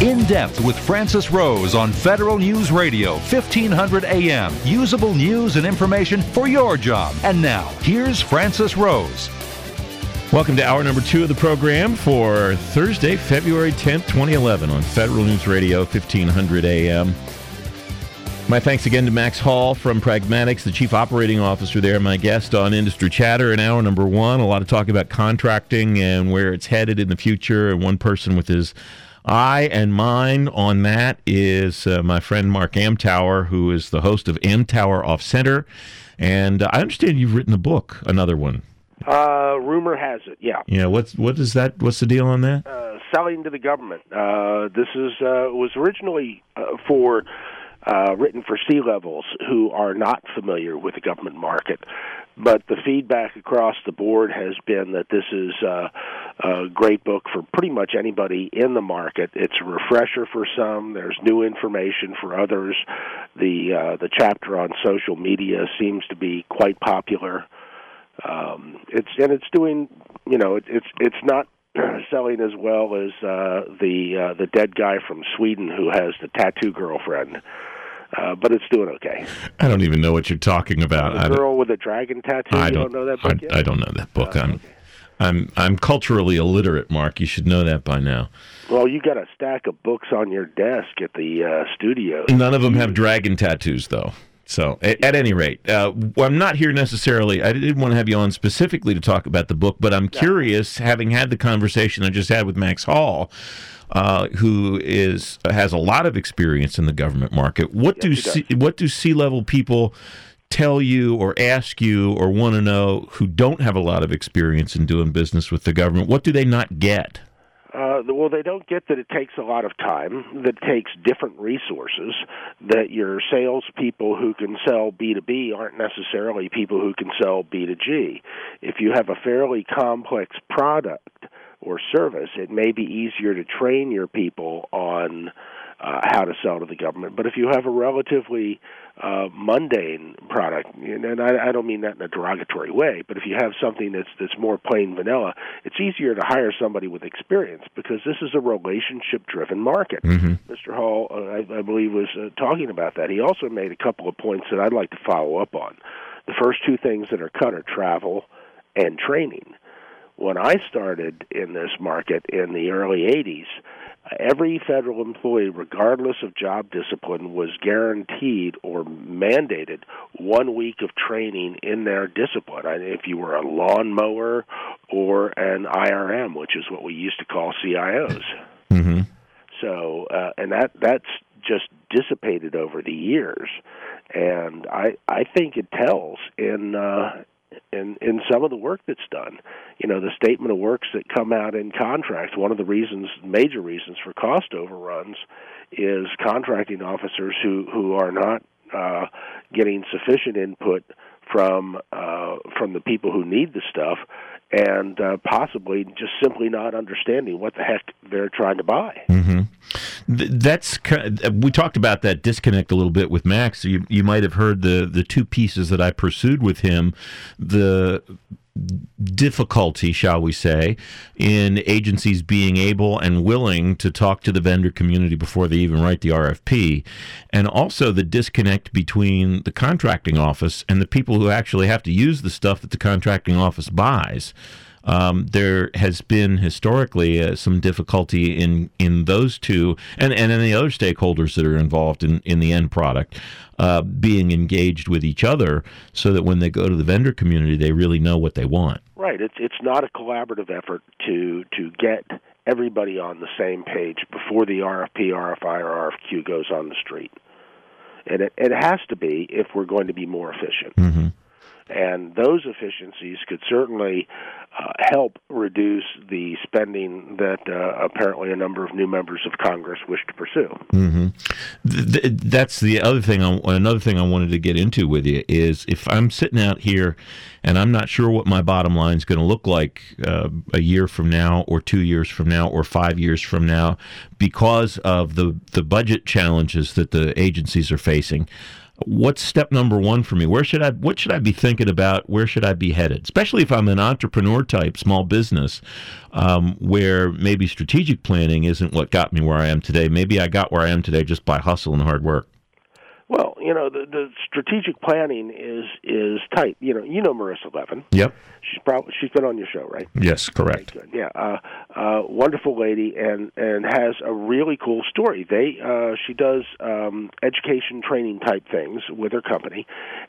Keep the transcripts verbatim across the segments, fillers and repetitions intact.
In Depth with Francis Rose on Federal News Radio, fifteen hundred A M. Usable news and information for your job. And now, here's Francis Rose. Welcome to hour number two of the program for Thursday, February tenth, twenty eleven on Federal News Radio, fifteen hundred A M. My thanks again to Max Hall from Pragmatics, the Chief Operating Officer there, my guest on Industry Chatter in hour number one. A lot of talk about contracting and where it's headed in the future, and one person with his eye and mind on that is uh, my friend Mark Amtower, who is the host of Amtower Off Center. And uh, I understand you've written a book, another one. Uh, rumor has it, yeah. Yeah, what's what is that? What's the deal on that? Uh, selling to the government. Uh, this is uh, was originally uh, for uh, written for C-levels who are not familiar with the government market, but the feedback across the board has been that this is uh, a great book for pretty much anybody in the market. It's a refresher for some. There's new information for others. The uh, the chapter on social media seems to be quite popular. Um, it's and it's doing, you know, it, it's it's not selling as well as uh, the uh, the dead guy from Sweden who has the tattoo girlfriend, uh, but it's doing okay. I don't even know what you're talking about. The girl with a dragon tattoo. I you don't, don't know that book I, yet? I don't know that book. Uh, I'm okay. I'm I'm culturally illiterate, Mark. You should know that by now. Well, you got a stack of books on your desk at the uh, studio. None of them have dragon tattoos, though. So, at, at any rate, uh, I'm not here necessarily. I didn't want to have you on specifically to talk about the book, but I'm curious, having had the conversation I just had with Max Hall, uh, who is has a lot of experience in the government market. What Yes, do he C, what do C-level people tell you or ask you or want to know who don't have a lot of experience in doing business with the government? What do they not get? Uh, well, they don't get that it takes a lot of time, that it takes different resources, that your salespeople who can sell B two B aren't necessarily people who can sell B two G. If you have a fairly complex product or service, it may be easier to train your people on uh, how to sell to the government. But if you have a relatively uh, mundane product, and I, I don't mean that in a derogatory way, but if you have something that's that's more plain vanilla, it's easier to hire somebody with experience because this is a relationship-driven market. Mm-hmm. Mister Hall, uh, I, I believe, was uh, talking about that. He also made a couple of points that I'd like to follow up on. The first two things that are cut are travel and training. When I started in this market in the early eighties, every federal employee, regardless of job discipline, was guaranteed or mandated one week of training in their discipline. I mean, if you were a lawnmower or an I R M, which is what we used to call C I Os. Mm-hmm. So, uh, and that that's just dissipated over the years, and I I think it tells in. Uh, In, in some of the work that's done. You know, the statement of works that come out in contracts, one of the reasons, major reasons for cost overruns is contracting officers who, who are not uh, getting sufficient input from uh, from the people who need the stuff, and uh, possibly just simply not understanding what the heck they're trying to buy. Mm-hmm. That's we talked about that disconnect a little bit with Max. You you might have heard the the two pieces that I pursued with him. The difficulty, shall we say, in agencies being able and willing to talk to the vendor community before they even write the R F P, and also the disconnect between the contracting office and the people who actually have to use the stuff that the contracting office buys. Um, there has been historically uh, some difficulty in, in those two and, and any other stakeholders that are involved in, in the end product uh, being engaged with each other so that when they go to the vendor community, they really know what they want. Right. It's it's not a collaborative effort to to get everybody on the same page before the R F P, R F I, or R F Q goes on the street. And it, it has to be if we're going to be more efficient. Mm-hmm. And those efficiencies could certainly uh, help reduce the spending that uh, apparently a number of new members of Congress wish to pursue. Mm-hmm. Th- th- that's the other thing. I, another thing I wanted to get into with you is if I'm sitting out here and I'm not sure what my bottom line is going to look like uh, a year from now, or two years from now, or five years from now, because of the the budget challenges that the agencies are facing. what's step number one for me? Where should I, what should I be thinking about? Where should I be headed? Especially if I'm an entrepreneur type, small business, um, where maybe strategic planning isn't what got me where I am today. Maybe I got where I am today just by hustle and hard work. Well, you know, the, the strategic planning is is tight. You know, you know Marissa Levin. Yep. She's probably she's been on your show, right? Yes, correct. Okay, good. Yeah, uh, uh, wonderful lady, and, and has a really cool story. They uh, she does um, education training type things with her company,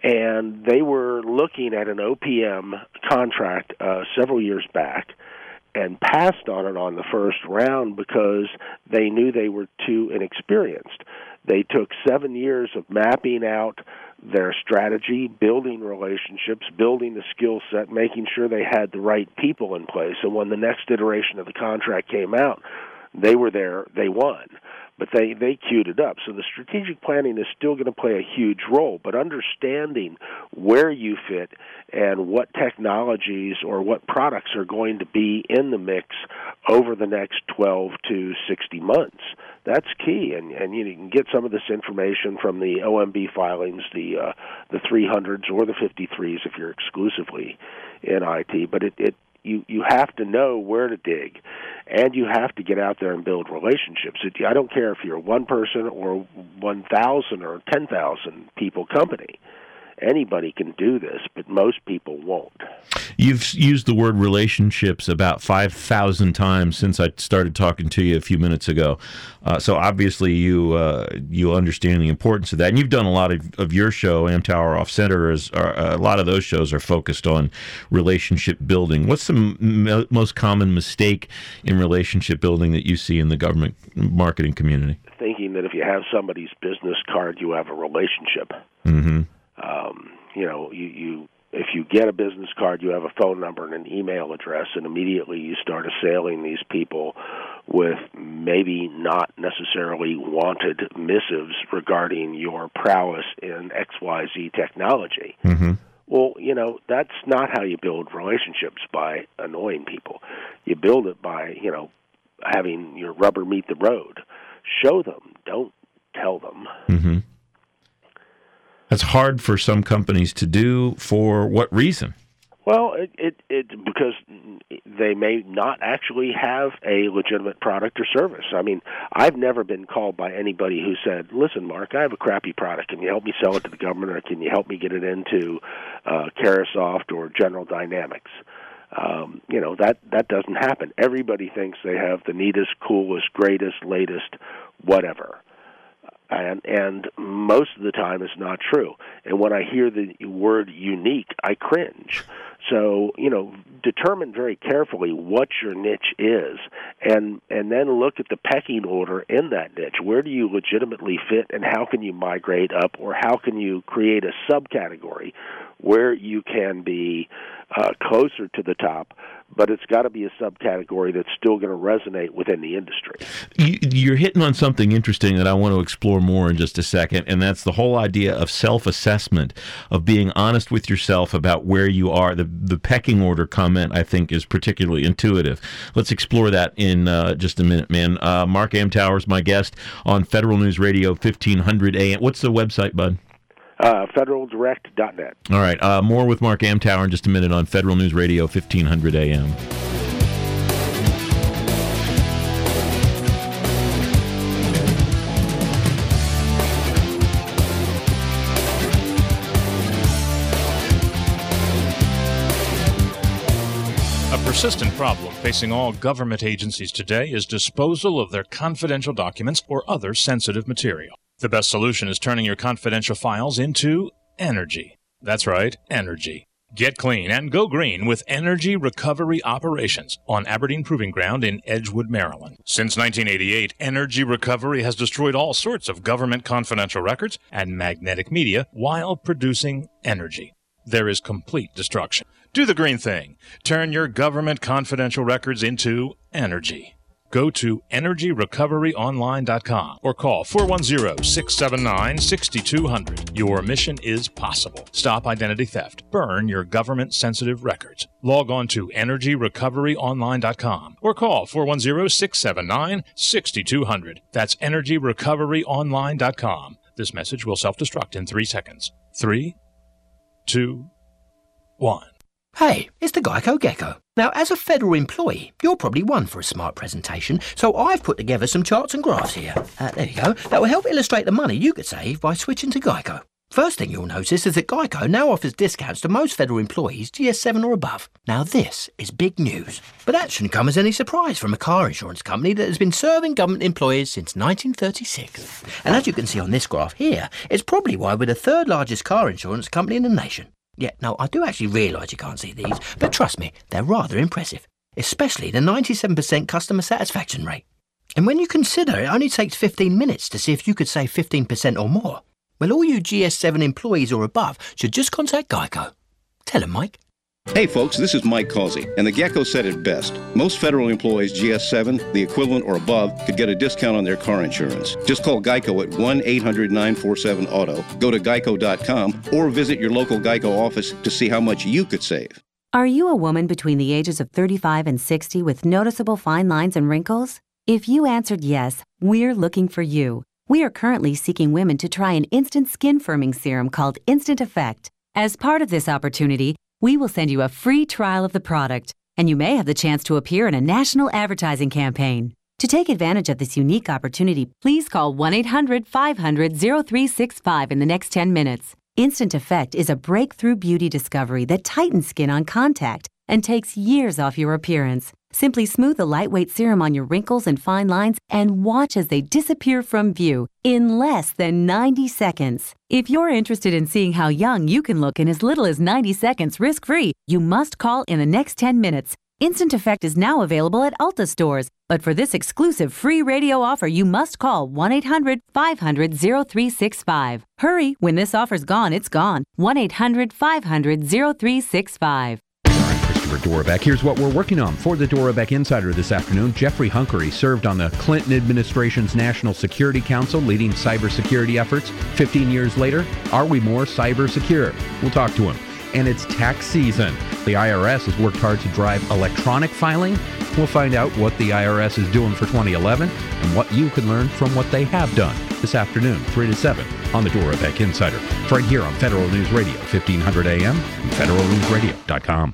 and they were looking at an O P M contract uh, several years back, and passed on it on the first round because they knew they were too inexperienced. They took seven years of mapping out their strategy, building relationships, building the skill set, making sure they had the right people in place. And when the next iteration of the contract came out, they were there, they won. But they, they queued it up. So the strategic planning is still going to play a huge role, but understanding where you fit and what technologies or what products are going to be in the mix over the next twelve to sixty months, that's key. And, and you can get some of this information from the O M B filings, the uh, the three hundreds or the fifty-threes if you're exclusively in I T. But it, it You you have to know where to dig, and you have to get out there and build relationships. It, I don't care if you're a one person or one thousand or ten thousand people company. Anybody can do this, but most people won't. You've used the word relationships about five thousand times since I started talking to you a few minutes ago. Uh, so obviously you uh, you understand the importance of that. And you've done a lot of, of your show, Amtower Off Center. Is, are, uh, a lot of those shows are focused on relationship building. What's the m- most common mistake in relationship building that you see in the government marketing community? Thinking that if you have somebody's business card, you have a relationship. Mm-hmm. Um, you know, you, you if you get a business card, you have a phone number and an email address, and immediately you start assailing these people with maybe not necessarily wanted missives regarding your prowess in X Y Z technology. Mm-hmm. Well, you know, that's not how you build relationships, by annoying people. You build it by, you know, having your rubber meet the road. Show them, don't tell them. Mm-hmm. That's hard for some companies to do. For what reason? Well, it, it, it because they may not actually have a legitimate product or service. I mean, I've never been called by anybody who said, listen, Mark, I have a crappy product. Can you help me sell it to the government, or can you help me get it into uh, Carahsoft or General Dynamics? Um, you know, that, that doesn't happen. Everybody thinks they have the neatest, coolest, greatest, latest, whatever. And and most of the time it's not true. And when I hear the word unique, I cringe. So, you know, determine very carefully what your niche is, and and then look at the pecking order in that niche. Where do you legitimately fit, and how can you migrate up, or how can you create a subcategory where you can be uh, closer to the top, but it's got to be a subcategory that's still going to resonate within the industry. You, you're hitting on something interesting that I want to explore more in just a second, and that's the whole idea of self-assessment, of being honest with yourself about where you are. The, the pecking order comment, I think, is particularly intuitive. Let's explore that in uh, just a minute, man. Uh, Mark Amtower is my guest on Federal News Radio, fifteen hundred A M. What's the website, bud? Uh, federal direct dot net. All right. Uh, more with Mark Amtower in just a minute on Federal News Radio, fifteen hundred A M. A persistent problem facing all government agencies today is disposal of their confidential documents or other sensitive material. The best solution is turning your confidential files into energy. That's right, energy. Get clean and go green with Energy Recovery Operations on Aberdeen Proving Ground in Edgewood, Maryland. Since nineteen eighty-eight, Energy Recovery has destroyed all sorts of government confidential records and magnetic media while producing energy. There is complete destruction. Do the green thing. Turn your government confidential records into energy. Go to energy recovery online dot com or call four one zero, six seven nine, six two zero zero. Your mission is possible. Stop identity theft. Burn your government-sensitive records. Log on to energy recovery online dot com or call four one zero, six seven nine, six two zero zero. That's energy recovery online dot com. This message will self-destruct in three seconds. Three, two, one. Hey, it's the Geico Gecko. Now, as a federal employee, you're probably one for a smart presentation, so I've put together some charts and graphs here. Uh, there you go. That will help illustrate the money you could save by switching to Geico. First thing you'll notice is that Geico now offers discounts to most federal employees G S seven or above. Now, this is big news. But that shouldn't come as any surprise from a car insurance company that has been serving government employees since nineteen thirty-six. And as you can see on this graph here, it's probably why we're the third largest car insurance company in the nation. Yeah, now, I do actually realise you can't see these, but trust me, they're rather impressive, especially the ninety-seven percent customer satisfaction rate. And when you consider it only takes fifteen minutes to see if you could save fifteen percent or more, well, all you G S seven employees or above should just contact Geico. Tell them, Mike. Hey folks, this is Mike Causey, and the Gecko said it best. Most federal employees G S seven, the equivalent or above, could get a discount on their car insurance. Just call Geico at one eight hundred nine four seven auto, go to geico dot com, or visit your local Geico office to see how much you could save. Are you a woman between the ages of thirty-five and sixty with noticeable fine lines and wrinkles? If you answered yes, we're looking for you. We are currently seeking women to try an instant skin firming serum called Instant Effect. As part of this opportunity, we will send you a free trial of the product, and you may have the chance to appear in a national advertising campaign. To take advantage of this unique opportunity, please call one eight hundred five hundred oh three six five in the next ten minutes. Instant Effect is a breakthrough beauty discovery that tightens skin on contact and takes years off your appearance. Simply smooth the lightweight serum on your wrinkles and fine lines and watch as they disappear from view in less than ninety seconds. If you're interested in seeing how young you can look in as little as ninety seconds risk-free, you must call in the next ten minutes. Instant Effect is now available at Ulta stores, but for this exclusive free radio offer, you must call one eight hundred five hundred oh three six five. Hurry, when this offer's gone, it's gone. one eight hundred five hundred oh three six five. Dorobeck. Here's what we're working on for the Dorobeck Insider this afternoon. Jeffrey Hunkery served on the Clinton administration's National Security Council, leading cybersecurity efforts. fifteen years later, are we more cyber secure? We'll talk to him. And it's tax season. The I R S has worked hard to drive electronic filing. We'll find out what the I R S is doing for twenty eleven and what you can learn from what they have done this afternoon, three to seven, on the Dorobeck Insider. It's right here on Federal News Radio, fifteen hundred A M and federal news radio dot com.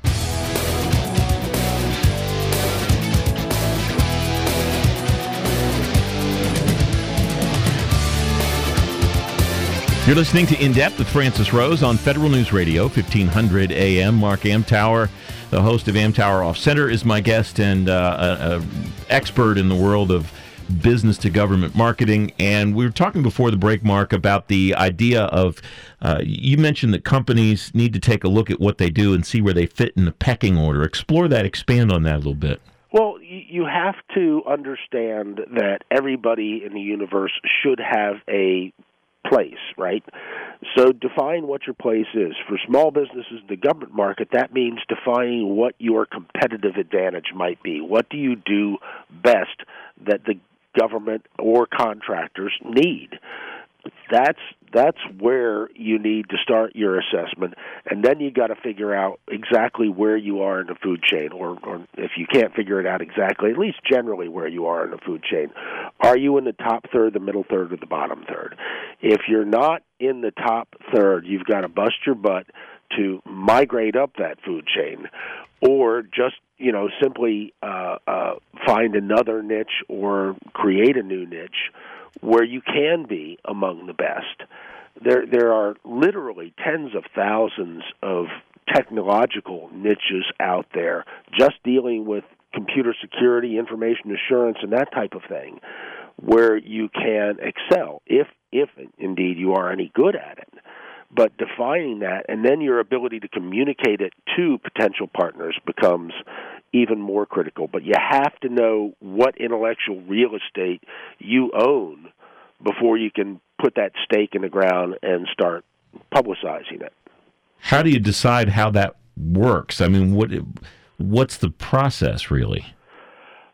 You're listening to In Depth with Francis Rose on Federal News Radio, fifteen hundred A M. Mark Amtower, the host of Amtower Off Center, is my guest, and uh, an expert in the world of business-to-government marketing. And we were talking before the break, Mark, about the idea of, uh, you mentioned that companies need to take a look at what they do and see where they fit in the pecking order. Explore that, expand on that a little bit. Well, you have to understand that everybody in the universe should have a place, right? So define what your place is. For small businesses in the government market, that means defining what your competitive advantage might be. What do you do best that the government or contractors need? That's that's where you need to start your assessment, and then you got to figure out exactly where you are in the food chain, or, or if you can't figure it out exactly, at least generally where you are in the food chain. Are you in the top third, the middle third, or the bottom third? If you're not in the top third, you've got to bust your butt to migrate up that food chain, or just you know simply uh, uh, find another niche or create a new niche where you can be among the best. There there are literally tens of thousands of technological niches out there just dealing with computer security, information assurance, and that type of thing, where you can excel, if if indeed you are any good at it. But defining that, and then your ability to communicate it to potential partners becomes even more critical. But you have to know what intellectual real estate you own before you can put that stake in the ground and start publicizing it. How do you decide how that works? I mean, what what's the process really?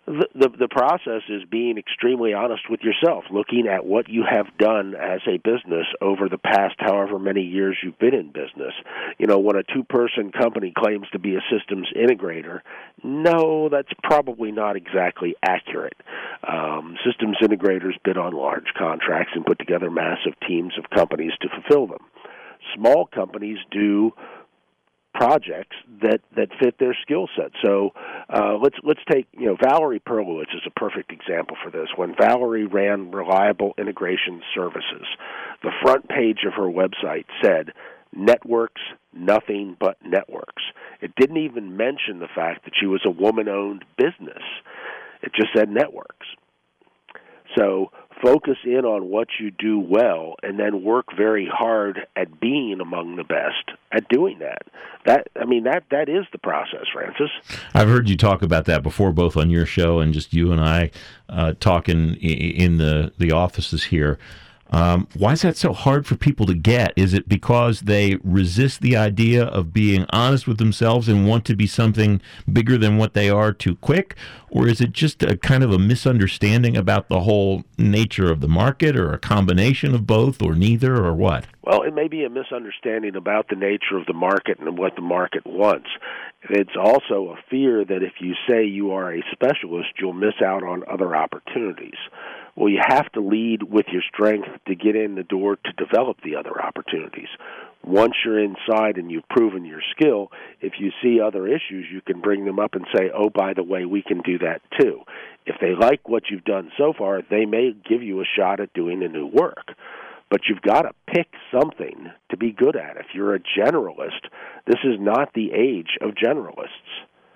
The, the the process is being extremely honest with yourself, looking at what you have done as a business over the past however many years you've been in business. You know, when a two-person company claims to be a systems integrator, no, that's probably not exactly accurate. Um, systems integrators bid on large contracts and put together massive teams of companies to fulfill them. Small companies do projects that, that fit their skill set. So uh, let's let's take, you know, Valerie Perlowitz is a perfect example for this. When Valerie ran Reliable Integration Services, the front page of her website said, "Networks, nothing but networks." It didn't even mention the fact that she was a woman-owned business. It just said networks. So focus in on what you do well and then work very hard at being among the best at doing that. That I mean, that that is the process, Francis. I've heard you talk about that before, both on your show and just you and I uh, talking in the, the offices here. Um, why is that so hard for people to get? Is it because they resist the idea of being honest with themselves and want to be something bigger than what they are too quick? Or is it just a kind of a misunderstanding about the whole nature of the market, or a combination of both, or neither, or what? Well, it may be a misunderstanding about the nature of the market and what the market wants. It's also a fear that if you say you are a specialist, you'll miss out on other opportunities. Well, you have to lead with your strength to get in the door to develop the other opportunities. Once you're inside and you've proven your skill, if you see other issues, you can bring them up and say, oh, by the way, we can do that too. If they like what you've done so far, they may give you a shot at doing the new work. But you've got to pick something to be good at. If you're a generalist, this is not the age of generalists.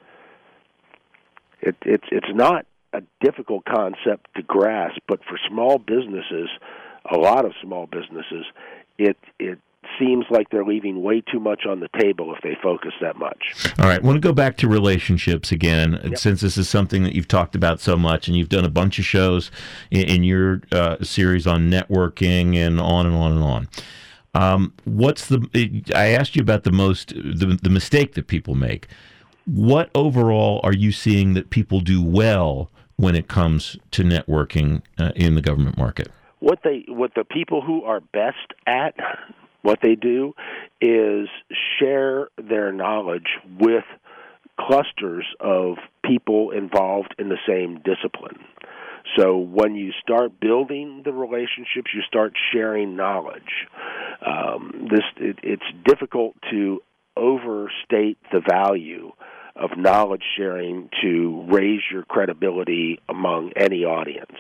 It, it's it's not a difficult concept to grasp, but for small businesses, a lot of small businesses, it it seems like they're leaving way too much on the table if they focus that much. All right, I want to go back to relationships again, Yep. since this is something that you've talked about so much, and you've done a bunch of shows in, in your uh, series on networking and on and on and on. Um, what's the? I asked you about the most the, the mistake that people make. What overall are you seeing that people do well when it comes to networking uh, in the government market? What they what the people who are best at what they do is share their knowledge with clusters of people involved in the same discipline. So when you start building the relationships, you start sharing knowledge. Um, this it, it's difficult to overstate the value of knowledge sharing to raise your credibility among any audience.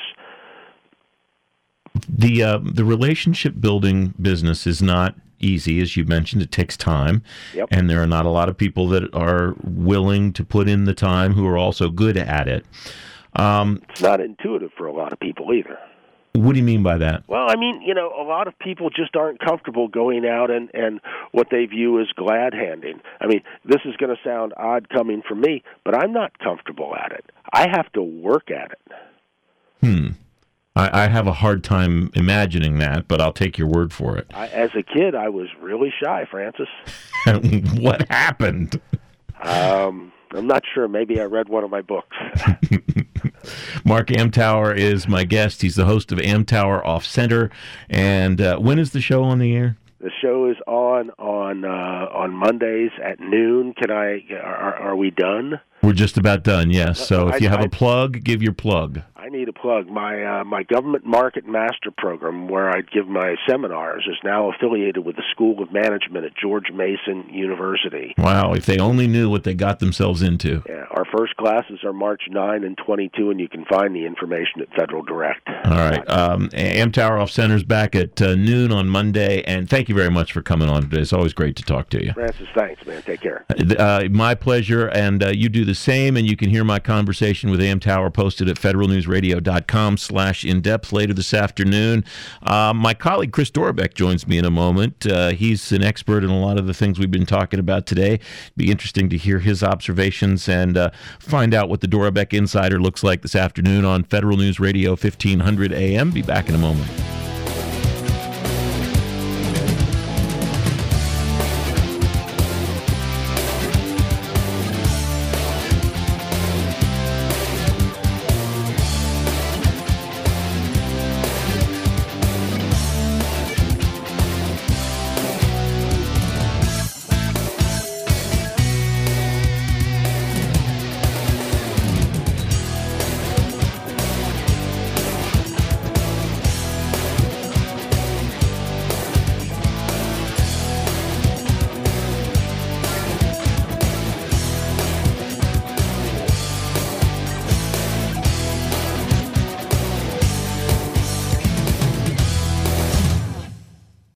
The uh, the relationship building business is not easy, as you mentioned. It takes time, Yep. and there are not a lot of people that are willing to put in the time who are also good at it. Um, It's not intuitive for a lot of people either. what do you mean by that? Well, I mean, you know, a lot of people just aren't comfortable going out and, and what they view as glad-handing. I mean, this is going to sound odd coming from me, but I'm not comfortable at it. I have to work at it. Hmm. I, I have a hard time imagining that, but I'll take your word for it. I, as a kid, I was really shy, Francis. What happened? Um, I'm not sure. Maybe I read one of my books. Mark Amtower is my guest. He's the host of Amtower Off Center. And uh, when is the show on the air? The show is on on uh, on Mondays at noon. Can I? Are, are we done? We're just about done, yes. So if you have I- a plug, give your plug. I need a plug. My uh, my government market master program, where I give my seminars, is now affiliated with the School of Management at George Mason University. Wow, if they only knew what they got themselves into. Yeah, our first classes are March ninth and twenty-two, and you can find the information at Federal Direct. All right. Um, Amtower Off Center's back at uh, noon on Monday, and thank you very much for coming on today. It's always great to talk to you. Francis, thanks, man. Take care. Uh, my pleasure, and uh, you do the same, and you can hear my conversation with Amtower posted at federalnewsradio.com slash in-depth later this afternoon. Uh, my colleague Chris Dorbeck joins me in a moment. Uh, he's an expert in a lot of the things we've been talking about today. It'd be interesting to hear his observations and uh, find out what the Dorbeck Insider looks like this afternoon on Federal News Radio fifteen hundred A M. Be back in a moment.